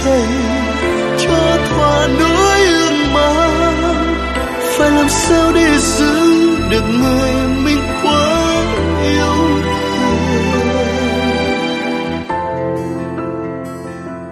thầy cho thỏa nỗi ương mang. Phải làm sao để giữ được người